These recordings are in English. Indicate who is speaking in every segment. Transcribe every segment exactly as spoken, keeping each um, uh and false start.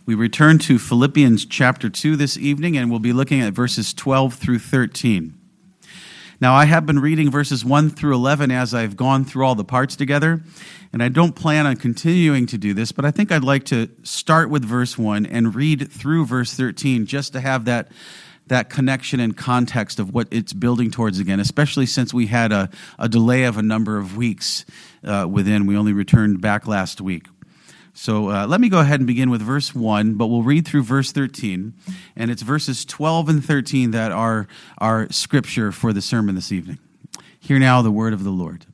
Speaker 1: We return to Philippians chapter two this evening, and we'll be looking at verses twelve through thirteen. Now, I have been reading verses one through eleven as I've gone through all the parts together, and I don't plan on continuing to do this, but I think I'd like to start with verse one and read through verse thirteen just to have that, that connection and context of what it's building towards again, especially since we had a, a delay of a number of weeks uh, within. We only returned back last week. So uh, let me go ahead and begin with verse one, but we'll read through verse thirteen, and it's verses twelve and thirteen that are our scripture for the sermon this evening. Hear now the word of the Lord.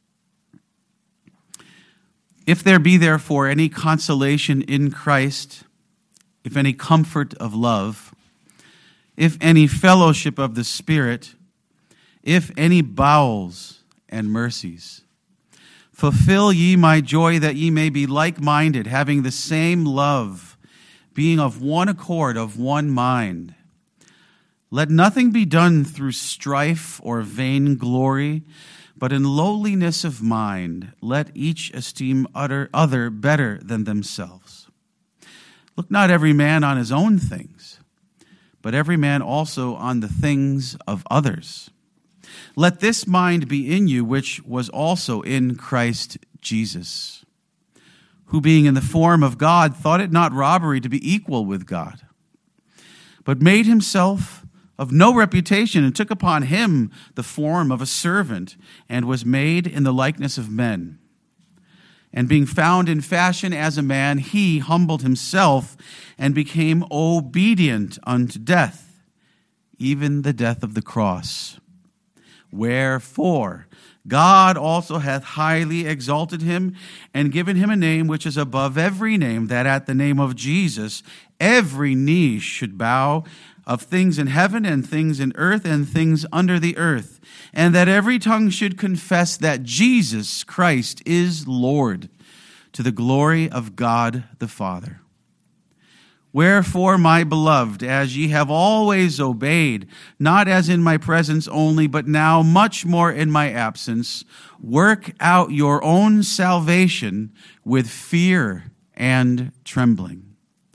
Speaker 1: If there be therefore any consolation in Christ, if any comfort of love, if any fellowship of the Spirit, if any bowels and mercies, fulfill ye my joy, that ye may be like-minded, having the same love, being of one accord, of one mind. Let nothing be done through strife or vain glory, but in lowliness of mind, let each esteem other, other better than themselves. Look not every man on his own things, but every man also on the things of others. Let this mind be in you, which was also in Christ Jesus, who being in the form of God, thought it not robbery to be equal with God, but made himself of no reputation, and took upon him the form of a servant, and was made in the likeness of men. And being found in fashion as a man, he humbled himself, and became obedient unto death, even the death of the cross. Wherefore, God also hath highly exalted him, and given him a name which is above every name, that at the name of Jesus every knee should bow, of things in heaven and things in earth and things under the earth, and that every tongue should confess that Jesus Christ is Lord, to the glory of God the Father. Wherefore, my beloved, as ye have always obeyed, not as in my presence only, but now much more in my absence, work out your own salvation with fear and trembling.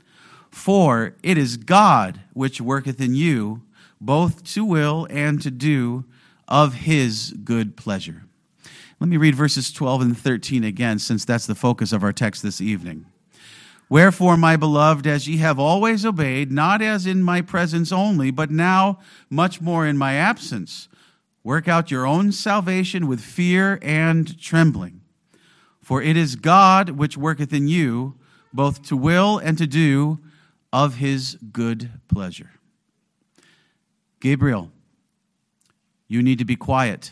Speaker 1: For it is God which worketh in you, both to will and to do of his good pleasure. Let me read verses twelve and thirteen again, since that's the focus of our text this evening. Wherefore, my beloved, as ye have always obeyed, not as in my presence only, but now much more in my absence, work out your own salvation with fear and trembling. For it is God which worketh in you, both to will and to do of his good pleasure. Gabriel, you need to be quiet.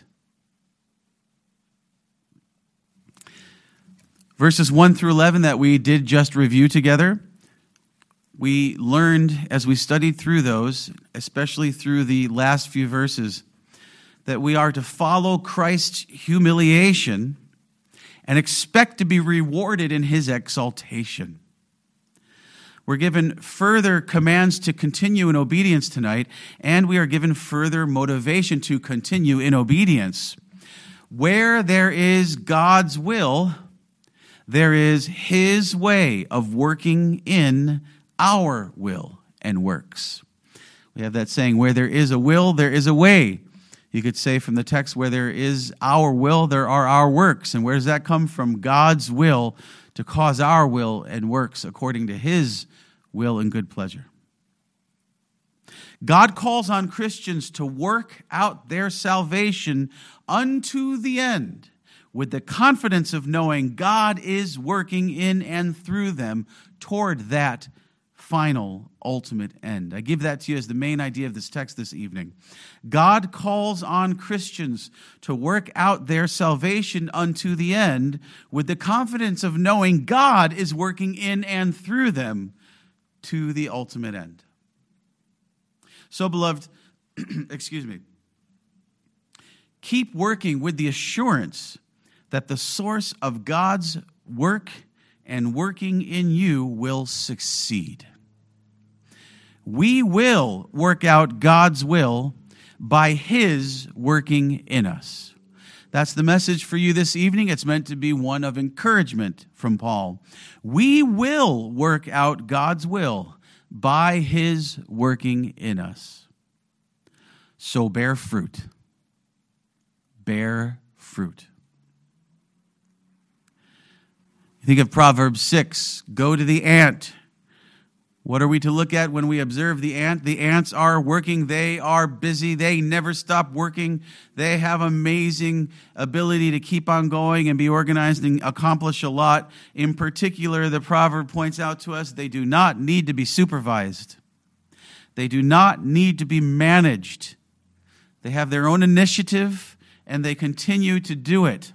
Speaker 1: Verses one through eleven that we did just review together, we learned as we studied through those, especially through the last few verses, that we are to follow Christ's humiliation and expect to be rewarded in his exaltation. We're given further commands to continue in obedience tonight, and we are given further motivation to continue in obedience. Where there is God's will, there is his way of working in our will and works. We have that saying, where there is a will, there is a way. You could say from the text, where there is our will, there are our works. And where does that come from? God's will to cause our will and works according to his will and good pleasure. God calls on Christians to work out their salvation unto the end, with the confidence of knowing God is working in and through them toward that final, ultimate end. I give that to you as the main idea of this text this evening. God calls on Christians to work out their salvation unto the end with the confidence of knowing God is working in and through them to the ultimate end. So, beloved, excuse me, keep working with the assurance that the source of God's work and working in you will succeed. We will work out God's will by his working in us. That's the message for you this evening. It's meant to be one of encouragement from Paul. We will work out God's will by his working in us. So bear fruit. Bear fruit. Think of Proverbs six. Go to the ant. What are we to look at when we observe the ant? The ants are working. They are busy. They never stop working. They have amazing ability to keep on going and be organized and accomplish a lot. In particular, the proverb points out to us they do not need to be supervised. They do not need to be managed. They have their own initiative and they continue to do it.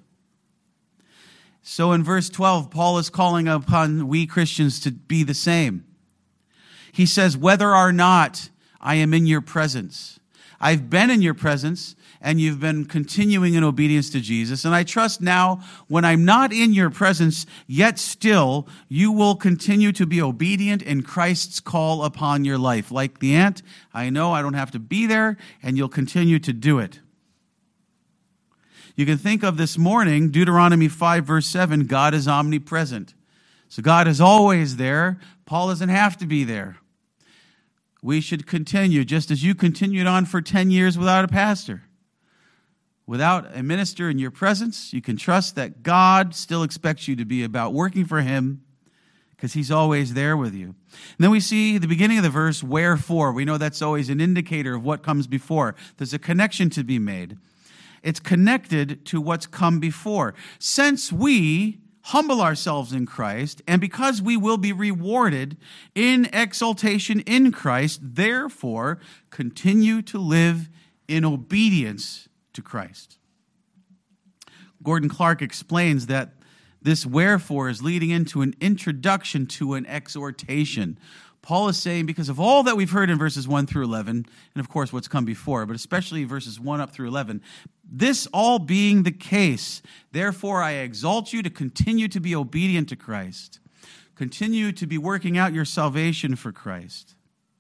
Speaker 1: So in verse twelve, Paul is calling upon we Christians to be the same. He says, whether or not I am in your presence. I've been in your presence, and you've been continuing in obedience to Jesus. And I trust now, when I'm not in your presence, yet still, you will continue to be obedient in Christ's call upon your life. Like the ant, I know I don't have to be there, and you'll continue to do it. You can think of this morning, Deuteronomy five, verse seven, God is omnipresent. So God is always there. Paul doesn't have to be there. We should continue, just as you continued on for ten years without a pastor. Without a minister in your presence, you can trust that God still expects you to be about working for him because he's always there with you. And then we see the beginning of the verse, wherefore. We know that's always an indicator of what comes before. There's a connection to be made. It's connected to what's come before. Since we humble ourselves in Christ, and because we will be rewarded in exaltation in Christ, therefore continue to live in obedience to Christ. Gordon Clark explains that this wherefore is leading into an introduction to an exhortation. Paul is saying, because of all that we've heard in verses one through eleven, and of course what's come before, but especially verses one up through eleven, this all being the case, therefore I exalt you to continue to be obedient to Christ. Continue to be working out your salvation for Christ.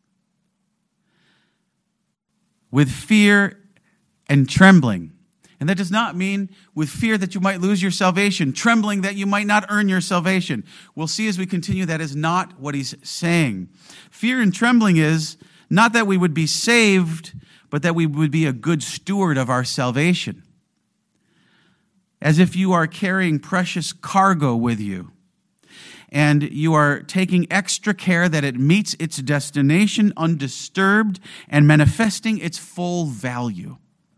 Speaker 1: With fear and trembling. And that does not mean with fear that you might lose your salvation, trembling that you might not earn your salvation. We'll see as we continue that is not what he's saying. Fear and trembling is not that we would be saved, but that we would be a good steward of our salvation. As if you are carrying precious cargo with you, and you are taking extra care that it meets its destination undisturbed and manifesting its full value.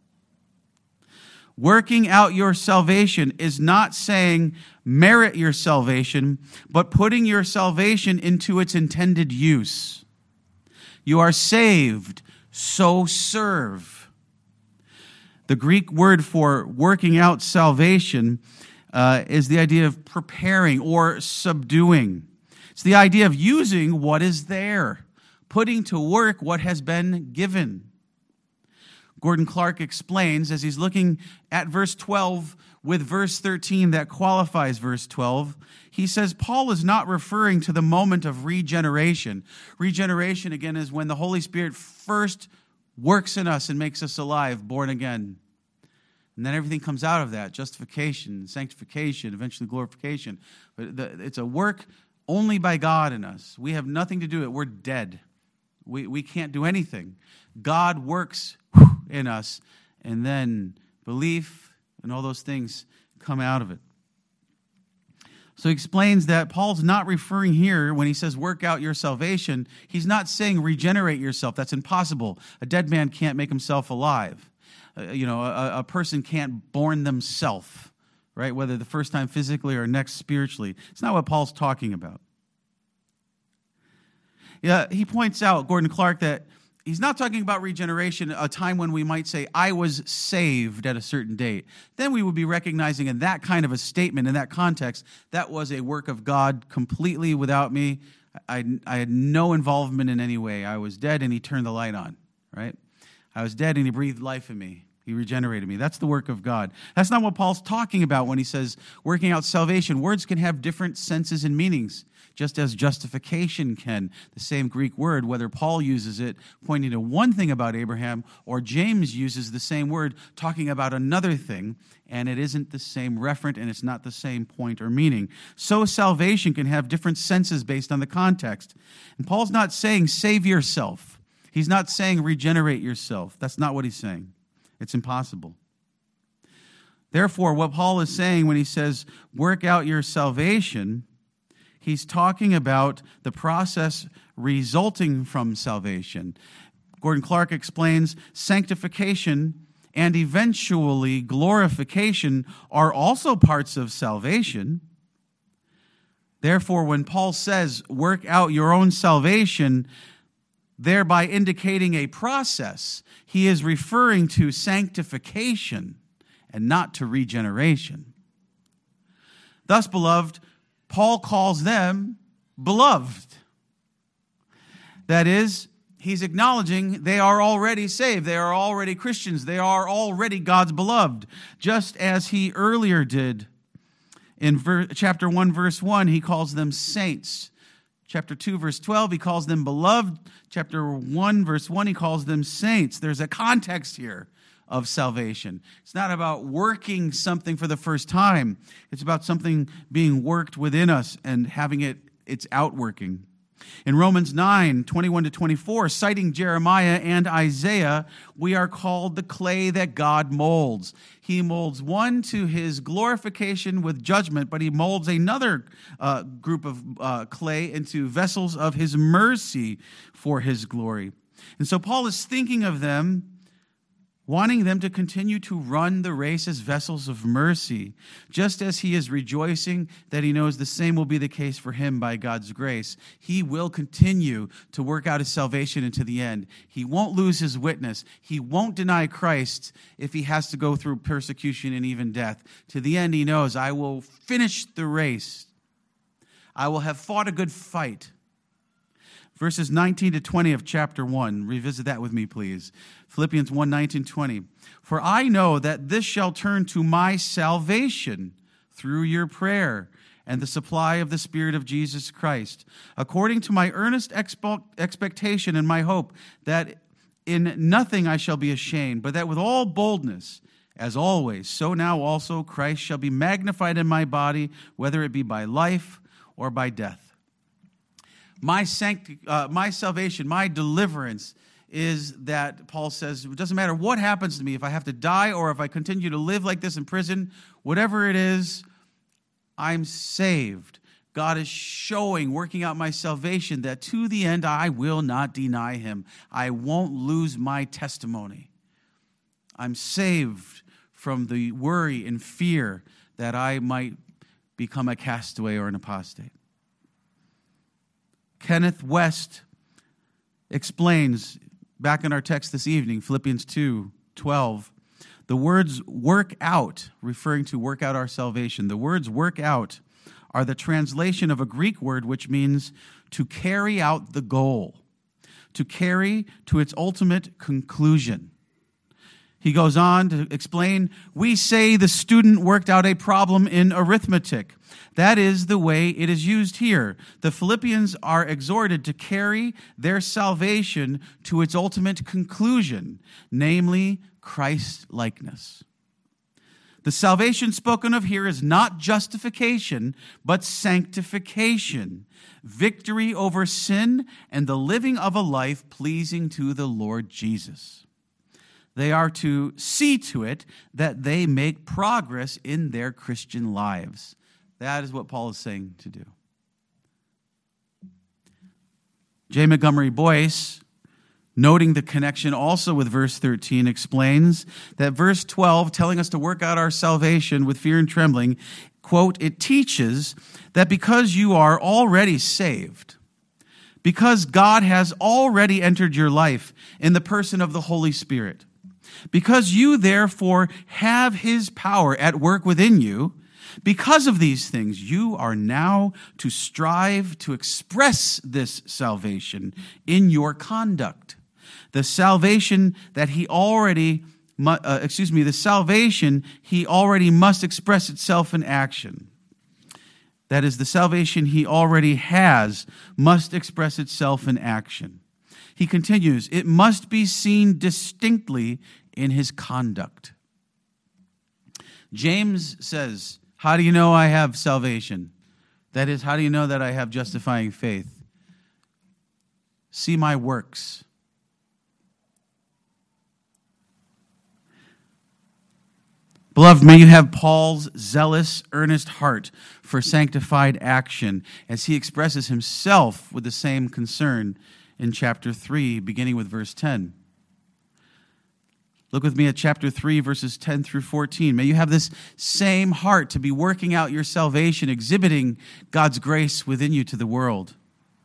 Speaker 1: Working out your salvation is not saying merit your salvation, but putting your salvation into its intended use. You are saved, so serve. The Greek word for working out salvation uh, is the idea of preparing or subduing. It's the idea of using what is there, putting to work what has been given. Gordon Clark explains, as he's looking at verse twelve with verse thirteen that qualifies verse twelve, he says Paul is not referring to the moment of regeneration. Regeneration, again, is when the Holy Spirit first works in us and makes us alive, born again. And then everything comes out of that, justification, sanctification, eventually glorification. But it's a work only by God in us. We have nothing to do with it. We're dead. We, we can't do anything. God works in us, and then belief and all those things come out of it. So he explains that Paul's not referring here, when he says work out your salvation, he's not saying regenerate yourself. That's impossible. A dead man can't make himself alive. Uh, you know, a, a person can't born themselves, right? Whether the first time physically or next spiritually. It's not what Paul's talking about. Yeah, he points out, Gordon Clark, that he's not talking about regeneration, a time when we might say, I was saved at a certain date. Then we would be recognizing in that kind of a statement, in that context, that was a work of God completely without me. I, I had no involvement in any way. I was dead and he turned the light on, right? I was dead and he breathed life in me. He regenerated me. That's the work of God. That's not what Paul's talking about when he says working out salvation. Words can have different senses and meanings. just as justification can. The same Greek word, whether Paul uses it pointing to one thing about Abraham, or James uses the same word talking about another thing, and it isn't the same referent, and it's not the same point or meaning. So salvation can have different senses based on the context. And Paul's not saying save yourself. He's not saying regenerate yourself. That's not what he's saying. It's impossible. Therefore, what Paul is saying when he says, work out your salvation, he's talking about the process resulting from salvation. Gordon Clark explains, sanctification and eventually glorification are also parts of salvation. Therefore, when Paul says, work out your own salvation, thereby indicating a process, he is referring to sanctification and not to regeneration. Thus, beloved, Paul calls them beloved. That is, he's acknowledging they are already saved. They are already Christians. They are already God's beloved. Just as he earlier did in ver- chapter one, verse one, he calls them saints. Chapter two, verse twelve, he calls them beloved. Chapter one, verse one, he calls them saints. There's a context here of salvation. It's not about working something for the first time. It's about something being worked within us and having it its outworking. In Romans nine, twenty-one to twenty-four, citing Jeremiah and Isaiah, we are called the clay that God molds. He molds one to his glorification with judgment, but he molds another uh, group of uh, clay into vessels of his mercy for his glory. And so Paul is thinking of them, wanting them to continue to run the race as vessels of mercy, just as he is rejoicing that he knows the same will be the case for him by God's grace. He will continue to work out his salvation into the end. He won't lose his witness. He won't deny Christ if he has to go through persecution and even death. To the end, he knows, I will finish the race. I will have fought a good fight. Verses nineteen to twenty of chapter one. Revisit that with me, please. Philippians one, nineteen, twenty. For I know that this shall turn to my salvation through your prayer and the supply of the Spirit of Jesus Christ, according to my earnest expe- expectation and my hope that in nothing I shall be ashamed, but that with all boldness, as always, so now also Christ shall be magnified in my body, whether it be by life or by death. My sancti- uh, my salvation, my deliverance is that, Paul says, it doesn't matter what happens to me, if I have to die or if I continue to live like this in prison, whatever it is, I'm saved. God is showing, working out my salvation, that to the end I will not deny him. I won't lose my testimony. I'm saved from the worry and fear that I might become a castaway or an apostate. Kenneth West explains, back in our text this evening, Philippians two, twelve, the words work out, referring to work out our salvation, the words work out are the translation of a Greek word which means to carry out the goal, to carry to its ultimate conclusion. He goes on to explain, we say the student worked out a problem in arithmetic. That is the way it is used here. The Philippians are exhorted to carry their salvation to its ultimate conclusion, namely Christ-likeness. The salvation spoken of here is not justification, but sanctification, victory over sin, and the living of a life pleasing to the Lord Jesus. They are to see to it that they make progress in their Christian lives. That is what Paul is saying to do. J. Montgomery Boyce, noting the connection also with verse thirteen, explains that verse twelve, telling us to work out our salvation with fear and trembling, quote, it teaches that because you are already saved, because God has already entered your life in the person of the Holy Spirit, because you therefore have his power at work within you, because of these things, you are now to strive to express this salvation in your conduct. The salvation that he already, uh, excuse me, the salvation he already must express itself in action. that is, the salvation he already has, must express itself in action. He continues, it must be seen distinctly in his conduct. James says, how do you know I have salvation? That is, how do you know that I have justifying faith? See my works. Beloved, may you have Paul's zealous, earnest heart for sanctified action as he expresses himself with the same concern in chapter three, beginning with verse ten. Look with me at chapter three, verses ten through fourteen. May you have this same heart to be working out your salvation, exhibiting God's grace within you to the world.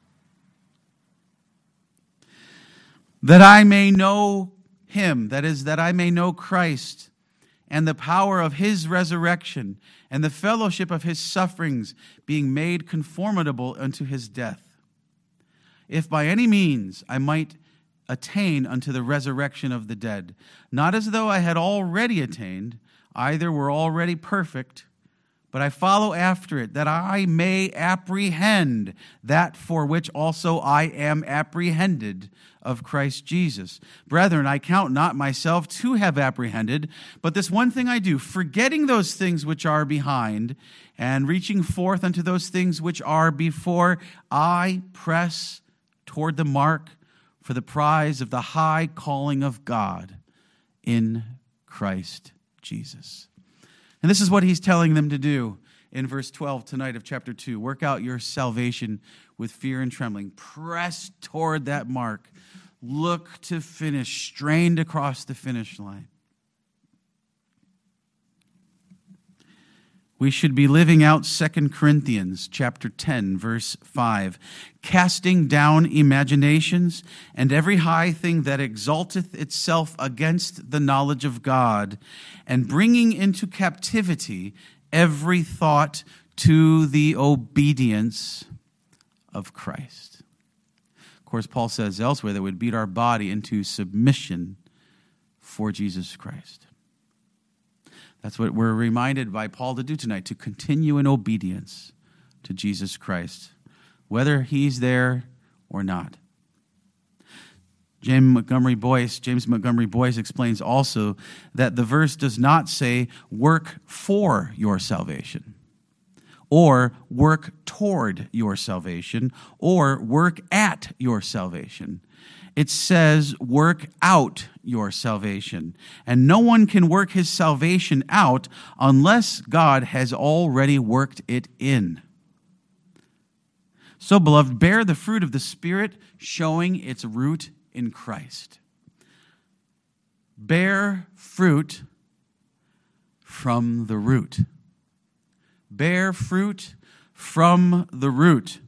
Speaker 1: That I may know him, that is, that I may know Christ, and the power of his resurrection, and the fellowship of his sufferings, being made conformable unto his death. If by any means I might attain unto the resurrection of the dead, not as though I had already attained, either were already perfect, but I follow after it, that I may apprehend that for which also I am apprehended of Christ Jesus. Brethren, I count not myself to have apprehended, but this one thing I do, forgetting those things which are behind, and reaching forth unto those things which are before, I press toward the mark for the prize of the high calling of God in Christ Jesus. And this is what he's telling them to do in verse twelve tonight of chapter two. Work out your salvation with fear and trembling. Press toward that mark. Look to finish, strained across the finish line. We should be living out Second Corinthians chapter ten, verse five. Casting down imaginations and every high thing that exalteth itself against the knowledge of God, and bringing into captivity every thought to the obedience of Christ. Of course, Paul says elsewhere that we'd beat our body into submission for Jesus Christ. That's what we're reminded by Paul to do tonight, to continue in obedience to Jesus Christ, whether he's there or not. James Montgomery Boyce, James Montgomery Boyce explains also that the verse does not say work for your salvation, or work toward your salvation, or work at your salvation. It says work out your salvation. And no one can work his salvation out unless God has already worked it in. So, beloved, bear the fruit of the Spirit, showing its root in Christ. Bear fruit from the root. Bear fruit from the root.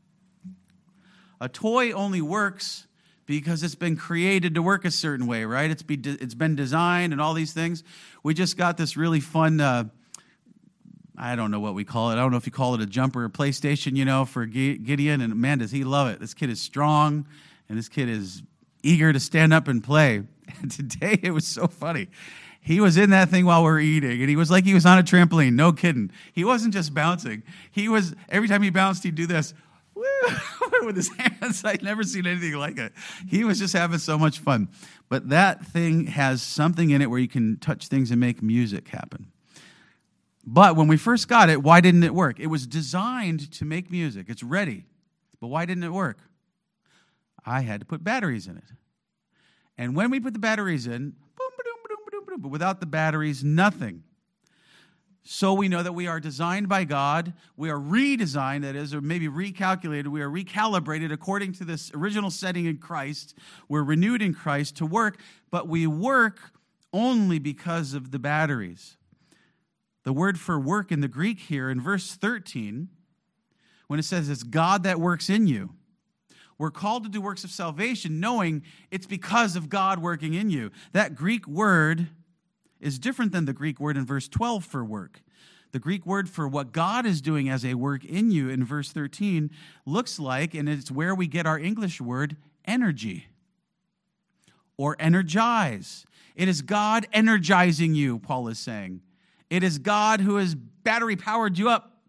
Speaker 1: A toy only works because it's been created to work a certain way, right? It's, be, it's been designed and all these things. We just got this really fun, uh, I don't know what we call it. I don't know if you call it a jumper or PlayStation, you know, for Gideon. And man, does he love it. This kid is strong, and this kid is eager to stand up and play. And today it was so funny. He was in that thing while we were eating, and he was like he was on a trampoline. No kidding. He wasn't just bouncing. He was, every time he bounced, he'd do this with his hands. I'd never seen anything like it. He was just having so much fun. But that thing has something in it where you can touch things and make music happen. But when we first got it, why didn't it work? It was designed to make music. It's ready. But why didn't it work? I had to put batteries in it. And when we put the batteries in, boom, ba-doom, ba-doom, ba-doom, ba-doom, but without the batteries, nothing. So we know that we are designed by God. We are redesigned, that is, or maybe recalculated. We are recalibrated according to this original setting in Christ. We're renewed in Christ to work, but we work only because of the batteries. The word for work in the Greek here in verse thirteen, when it says it's God that works in you, we're called to do works of salvation knowing it's because of God working in you. That Greek word is different than the Greek word in verse twelve for work. The Greek word for what God is doing as a work in you in verse thirteen looks like, and it's where we get our English word energy or energize. It is God energizing you, Paul is saying. It is God who has battery powered you up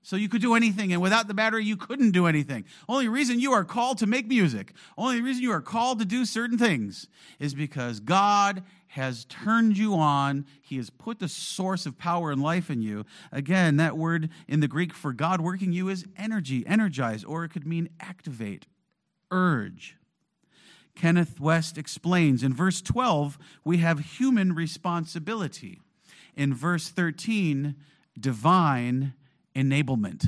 Speaker 1: So you could do anything, and without the battery, you couldn't do anything. Only reason you are called to make music, only reason you are called to do certain things is because God has turned you on. He has put the source of power and life in you. Again, that word in the Greek for God working you is energy, energize, or it could mean activate, urge. Kenneth West explains, in verse twelve, we have human responsibility. In verse thirteen, divine enablement.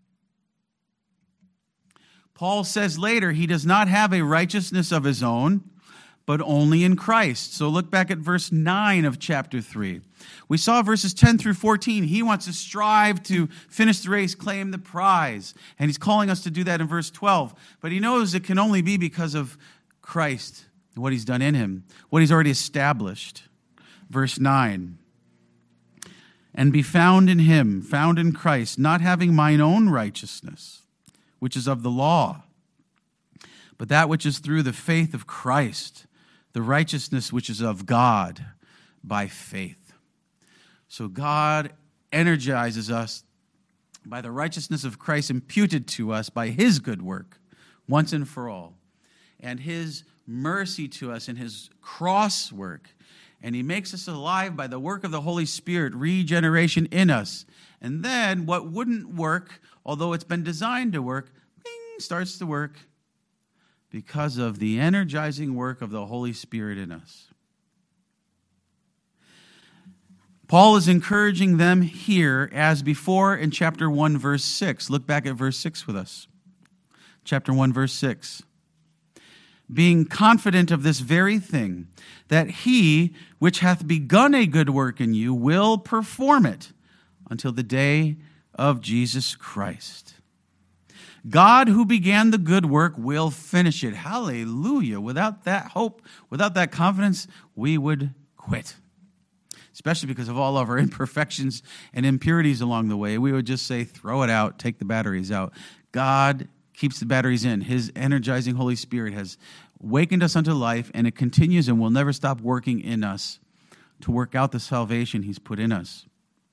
Speaker 1: Paul says later he does not have a righteousness of his own, but only in Christ. So look back at verse nine of chapter three. We saw verses ten through fourteen. He wants to strive to finish the race, claim the prize. And he's calling us to do that in verse twelve. But he knows it can only be because of Christ, what he's done in him, what he's already established. Verse nine. And be found in him, found in Christ, not having mine own righteousness, which is of the law, but that which is through the faith of Christ, the righteousness which is of God by faith. So God energizes us by the righteousness of Christ imputed to us by his good work, once and for all, and his mercy to us in his cross work. And he makes us alive by the work of the Holy Spirit, regeneration in us. And then what wouldn't work, although it's been designed to work, ding, starts to work because of the energizing work of the Holy Spirit in us. Paul is encouraging them here as before in chapter one, verse six. Look back at verse six with us. Chapter one, verse six. Being confident of this very thing, that he which hath begun a good work in you will perform it until the day of Jesus Christ. God who began the good work will finish it. Hallelujah. Without that hope, without that confidence, we would quit. Especially because of all of our imperfections and impurities along the way. We would just say, throw it out, take the batteries out. God keeps the batteries in. His energizing Holy Spirit has wakened us unto life, and it continues and will never stop working in us to work out the salvation he's put in us.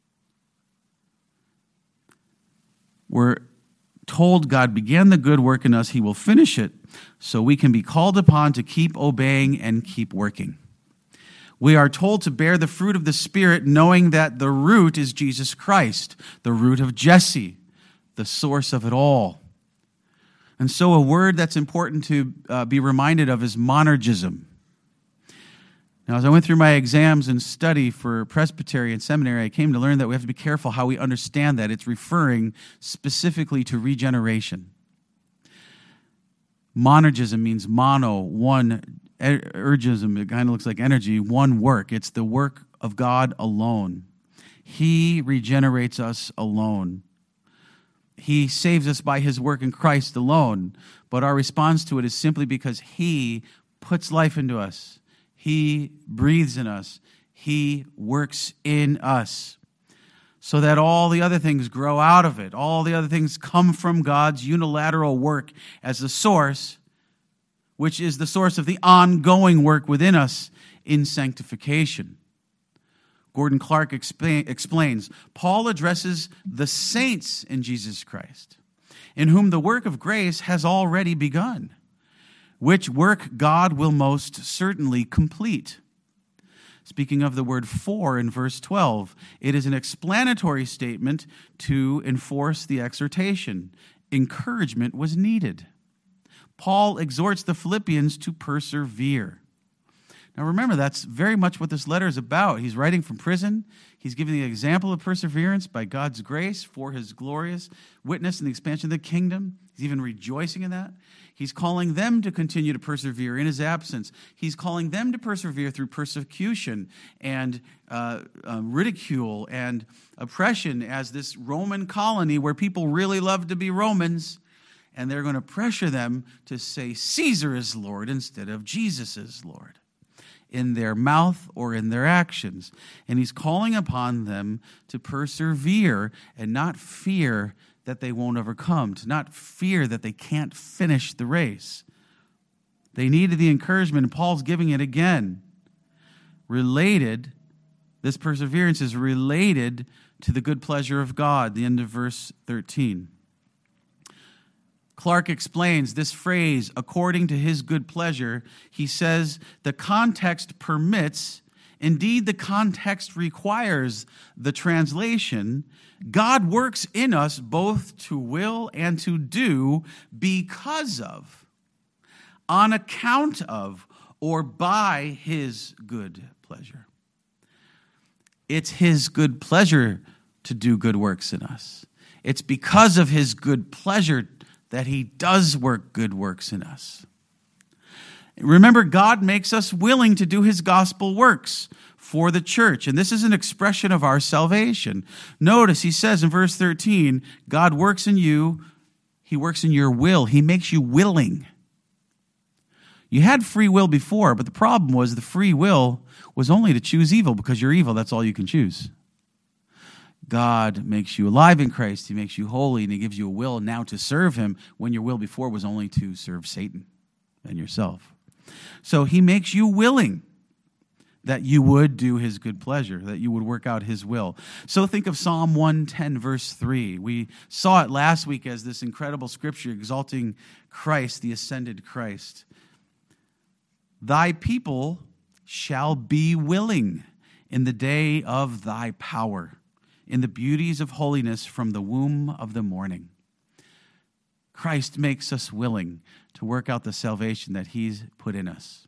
Speaker 1: We're told God began the good work in us, he will finish it, so we can be called upon to keep obeying and keep working. We are told to bear the fruit of the Spirit, knowing that the root is Jesus Christ, the root of Jesse, the source of it all. And so a word that's important to uh, be reminded of is monergism. Now, as I went through my exams and study for presbytery and seminary, I came to learn that we have to be careful how we understand that. It's referring specifically to regeneration. Monergism means mono, one, ergism, it kind of looks like energy, one work. It's the work of God alone. He regenerates us alone. He saves us by his work in Christ alone, but our response to it is simply because he puts life into us. He breathes in us. He works in us so that all the other things grow out of it. All the other things come from God's unilateral work as the source, which is the source of the ongoing work within us in sanctification. Gordon Clark explain, explains, Paul addresses the saints in Jesus Christ, in whom the work of grace has already begun, which work God will most certainly complete. Speaking of the word for in verse twelve, it is an explanatory statement to enforce the exhortation. Encouragement was needed. Paul exhorts the Philippians to persevere. Now remember, that's very much what this letter is about. He's writing from prison. He's giving the example of perseverance by God's grace for his glorious witness in the expansion of the kingdom. He's even rejoicing in that. He's calling them to continue to persevere in his absence. He's calling them to persevere through persecution and uh, uh, ridicule and oppression as this Roman colony where people really love to be Romans, and they're going to pressure them to say Caesar is Lord instead of Jesus is Lord, in their mouth or in their actions. And he's calling upon them to persevere and not fear that they won't overcome, to not fear that they can't finish the race. They needed the encouragement, and Paul's giving it again. Related, this perseverance is related to the good pleasure of God, the end of verse thirteen. Clark explains this phrase, according to his good pleasure. He says the context permits, indeed the context requires the translation. God works in us both to will and to do because of, on account of, or by his good pleasure. It's his good pleasure to do good works in us. It's because of his good pleasure that he does work good works in us. Remember, God makes us willing to do his gospel works for the church, and this is an expression of our salvation. Notice he says in verse thirteen, God works in you, he works in your will. He makes you willing. You had free will before, but the problem was the free will was only to choose evil because you're evil. That's all you can choose. God makes you alive in Christ. He makes you holy, and he gives you a will now to serve him when your will before was only to serve Satan and yourself. So he makes you willing that you would do his good pleasure, that you would work out his will. So think of Psalm one ten, verse three. We saw it last week as this incredible scripture exalting Christ, the ascended Christ. Thy people shall be willing in the day of thy power, in the beauties of holiness from the womb of the morning. Christ makes us willing to work out the salvation that he's put in us.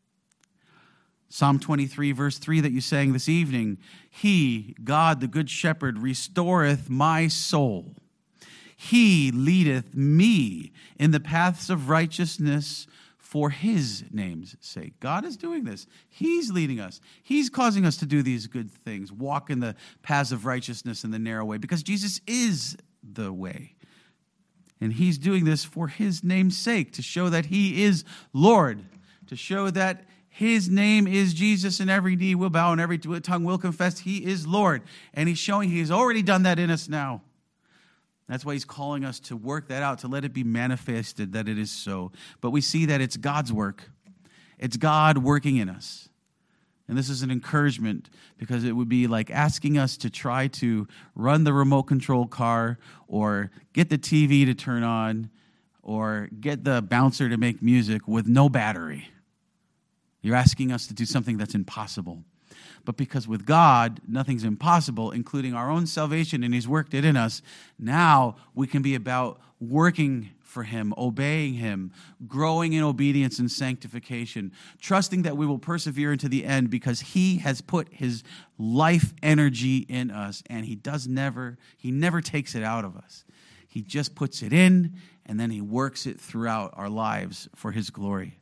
Speaker 1: Psalm twenty-three, verse three that you sang this evening, he, God the good shepherd, restoreth my soul. He leadeth me in the paths of righteousness for his name's sake. God is doing this. He's leading us. He's causing us to do these good things, walk in the paths of righteousness in the narrow way, because Jesus is the way. And he's doing this for his name's sake, to show that he is Lord, to show that his name is Jesus, and every knee will bow and every tongue will confess he is Lord. And he's showing he's already done that in us now. That's why he's calling us to work that out, to let it be manifested that it is so. But we see that it's God's work. It's God working in us. And this is an encouragement, because it would be like asking us to try to run the remote control car, or get the T V to turn on, or get the bouncer to make music with no battery. You're asking us to do something that's impossible. But because with God, nothing's impossible, including our own salvation, and he's worked it in us, now we can be about working for him, obeying him, growing in obedience and sanctification, trusting that we will persevere into the end, because he has put his life energy in us, and he does never, he never takes it out of us. He just puts it in, and then he works it throughout our lives for his glory.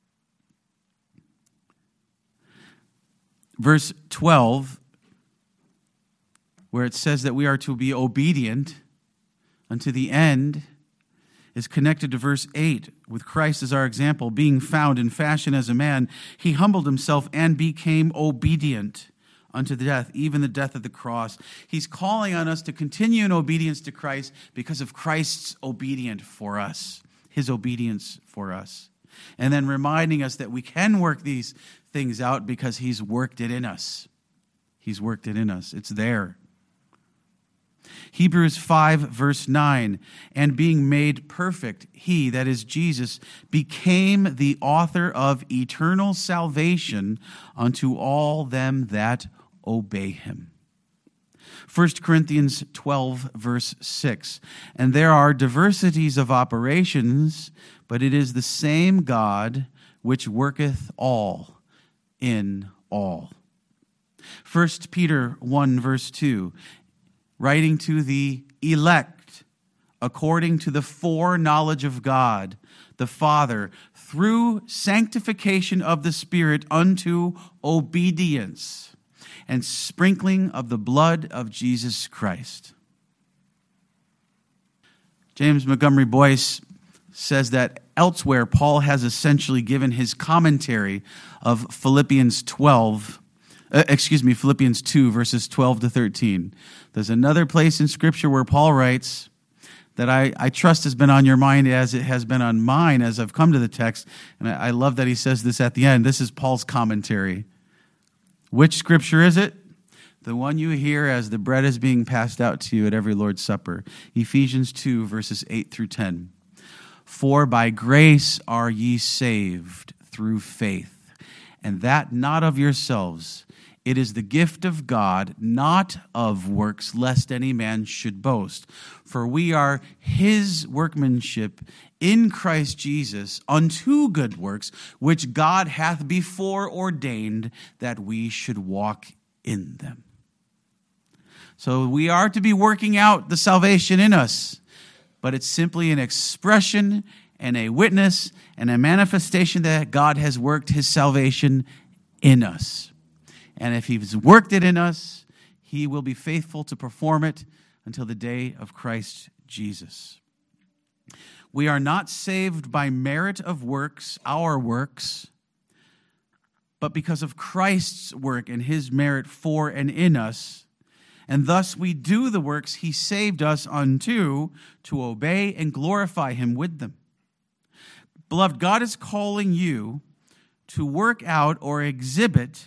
Speaker 1: Verse twelve, where it says that we are to be obedient unto the end, is connected to verse eight, with Christ as our example. Being found in fashion as a man, he humbled himself and became obedient unto the death, even the death of the cross. He's calling on us to continue in obedience to Christ because of Christ's obedience for us, his obedience for us. And then reminding us that we can work these things out because he's worked it in us. He's worked it in us. It's there. Hebrews five, verse nine, and being made perfect, he, that is Jesus, became the author of eternal salvation unto all them that obey him. First Corinthians twelve, verse six, and there are diversities of operations, but it is the same God which worketh all in all. First Peter one, verse two, writing to the elect, according to the foreknowledge of God, the Father, through sanctification of the Spirit unto obedience, and sprinkling of the blood of Jesus Christ. James Montgomery Boyce says that elsewhere, Paul has essentially given his commentary of Philippians twelve, uh, excuse me, Philippians two, verses twelve to thirteen. There's another place in Scripture where Paul writes that I, I trust has been on your mind as it has been on mine as I've come to the text. And I, I love that he says this at the end. This is Paul's commentary. Which Scripture is it? the one you hear as the bread is being passed out to you at every Lord's Supper. Ephesians two, verses eight through ten. For by grace are ye saved through faith, and that not of yourselves. It is the gift of God, not of works, lest any man should boast. For we are his workmanship in Christ Jesus unto good works, which God hath before ordained that we should walk in them. So we are to be working out the salvation in us, but it's simply an expression and a witness and a manifestation that God has worked his salvation in us. And if he's worked it in us, he will be faithful to perform it until the day of Christ Jesus. We are not saved by merit of works, our works, but because of Christ's work and his merit for and in us. And thus we do the works he saved us unto, to obey and glorify him with them. Beloved, God is calling you to work out or exhibit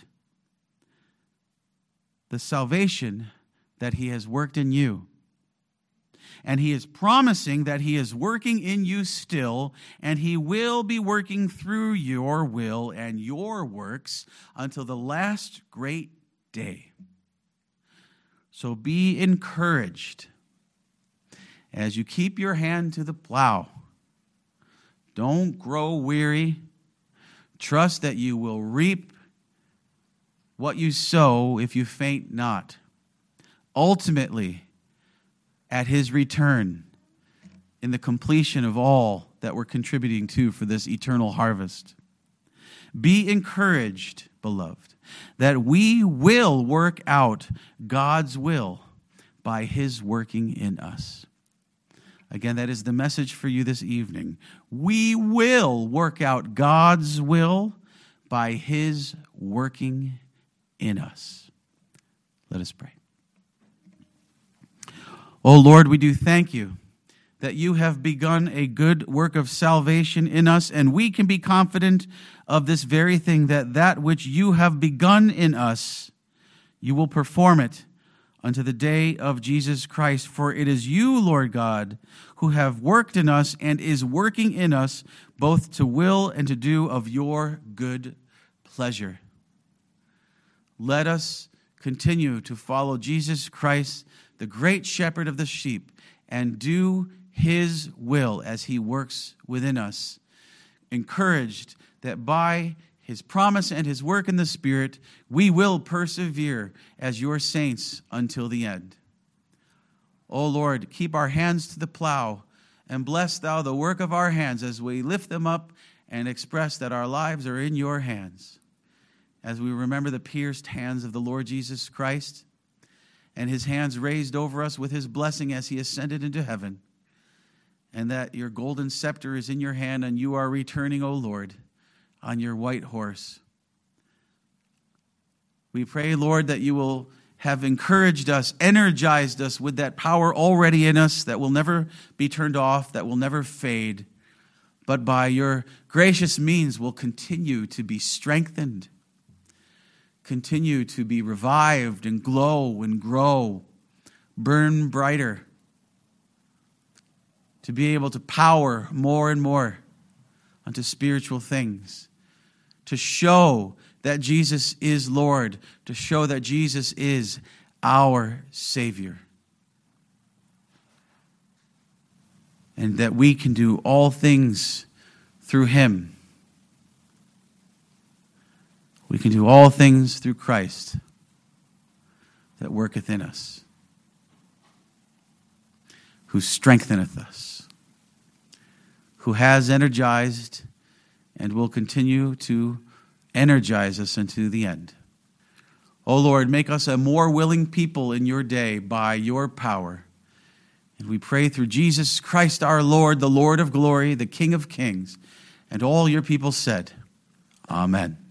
Speaker 1: the salvation that he has worked in you. And he is promising that he is working in you still, and he will be working through your will and your works until the last great day. So be encouraged as you keep your hand to the plow. Don't grow weary. Trust that you will reap what you sow if you faint not. Ultimately, at his return, in the completion of all that we're contributing to for this eternal harvest. Be encouraged, beloved, that we will work out God's will by his working in us. Again, that is the message for you this evening. We will work out God's will by his working in us. Let us pray. Oh Lord, we do thank you that you have begun a good work of salvation in us, and we can be confident of this very thing, that that which you have begun in us, you will perform it unto the day of Jesus Christ. For it is you, Lord God, who have worked in us and is working in us both to will and to do of your good pleasure. Let us continue to follow Jesus Christ, the great shepherd of the sheep, and do his will as he works within us, encouraged that by his promise and his work in the Spirit, we will persevere as your saints until the end. O Lord, keep our hands to the plow, and bless thou the work of our hands as we lift them up and express that our lives are in your hands. As we remember the pierced hands of the Lord Jesus Christ, and his hands raised over us with his blessing as he ascended into heaven, and that your golden scepter is in your hand, and you are returning, O Lord, on your white horse. We pray, Lord, that you will have encouraged us, energized us with that power already in us that will never be turned off, that will never fade, but by your gracious means will continue to be strengthened, continue to be revived and glow and grow, burn brighter, to be able to power more and more unto spiritual things, to show that Jesus is Lord, to show that Jesus is our Savior, and that we can do all things through him. We can do all things through Christ that worketh in us, who strengtheneth us, who has energized and will continue to energize us unto the end. O Lord, make us a more willing people in your day by your power. And we pray through Jesus Christ our Lord, the Lord of glory, the King of kings. And all your people said, Amen.